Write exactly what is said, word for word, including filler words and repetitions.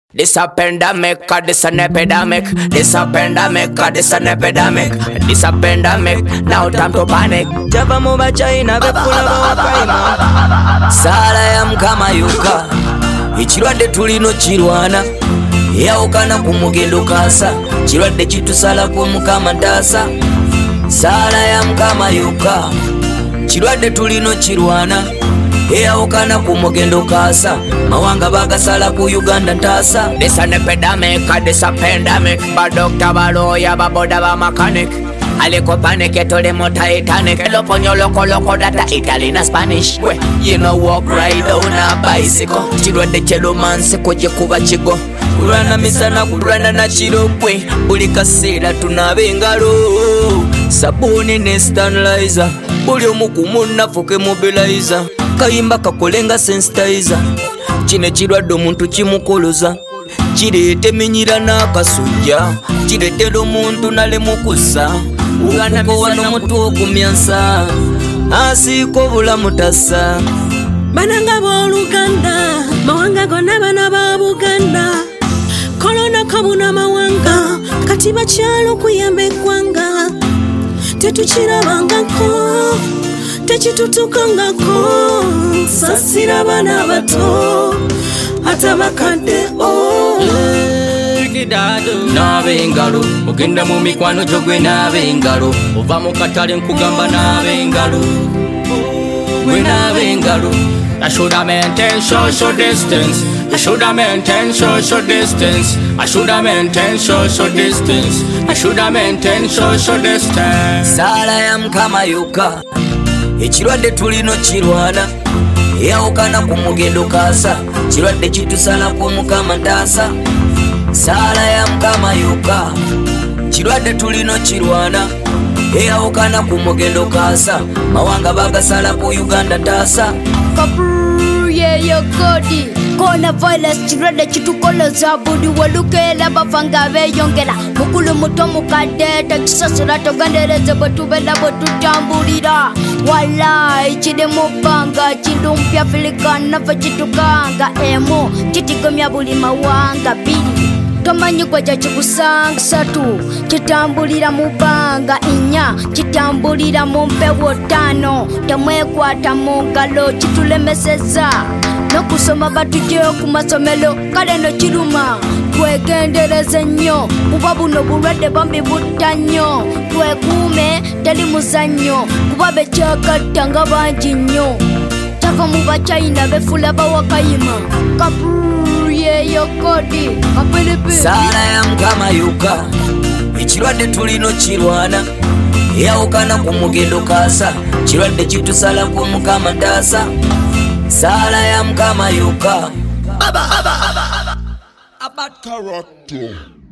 This a pandemic, this an epidemic. This a pandemic, this an epidemic. This a pandemic, now time to panic. Java moba China befula bawa Sala ya mkama yuka ichirwadde tulino chirwana yaukana kumugendo kasa chirwadde chitusala ku mukama ndasa. Sala ya mkama yuka chirwadde tulino chirwana yaukana kumugendo kasa mawanga bagasala ku Uganda ntasa. This an epidemic, this a pandemic. Ba doctor ba lawyer ba boda ba mechanic aliko panic etole mo Titanic elo ponyo loko loko data Italian na Spanish. We you know walk ride on a bicycle chirwadde chelo manse koje kuba chigo kulwana misana kulwana na chirokwe buli kaseera tunabe engalo sabuni ne sterilizer buli omukumu nafuke mobilizer kayimba kakolenga sensitizer kine kirwadde omuntu kimukoloza kirete minyira n'akasujja kiretera omuntu nalemukusa uganda wano mutu okumyansa asiiko bulamu tassa bananga b'oluganda mawanga gonna bana ba Buganda kolona kabuna mawanga kati bakyalo kuyamba eggwanga tetukirabangako tekitutukangako sasira bana bato ate bakadde Nabe engalo ogenda mu mikwano gyogwe nabe engalo ova mu katale nkugamba nabe engalo gwe nabe engalo. I should have maintained social distance. I should have maintained social distance. I should have maintained social distance. I should have maintained social distance. Sala ya mkama yuka ekirwadde tulino kirwana yaukana ku mugendo kasa kirwadde kitusala ku mukama ntasa. Sala ya mkama yuka kirwadde tulino kirwana yaukana ku mugendo kasa mawanga bagasala ku Uganda ntasa. Kabruye yo godi Kona violence chirade chitukoleza budi walukela bafanga beyongera mukulu muto mukadde tekisasula togandereze bwetubela bwetutambulira wallahi kiri mubanga kirumpya filika nava kitukanga emu kitigomya buli mawanga biri tomanyi gwaja kikusanga satu kitambulira mubanga inya kitambulira mu mpewo tano temwekwata mu ngalo kitulemeseza nokusoma batujjeyo ku masomero kale no kiruma twegendereze nnyo kuba buno bulwadde bambi butta nnyo twekuume teri muzannyo kuba bekyagatta nga bangi nnyo tava mu bachina befula bawakayima kapuyeyo kodi kapilipi. Sala ya mkama yuka ekirwadde tulino kirwana yaukana ku mugendo kasa kirwadde kitusala ku mukama ntasa. Sala ya mkama yuka aba aba aba aba aba character.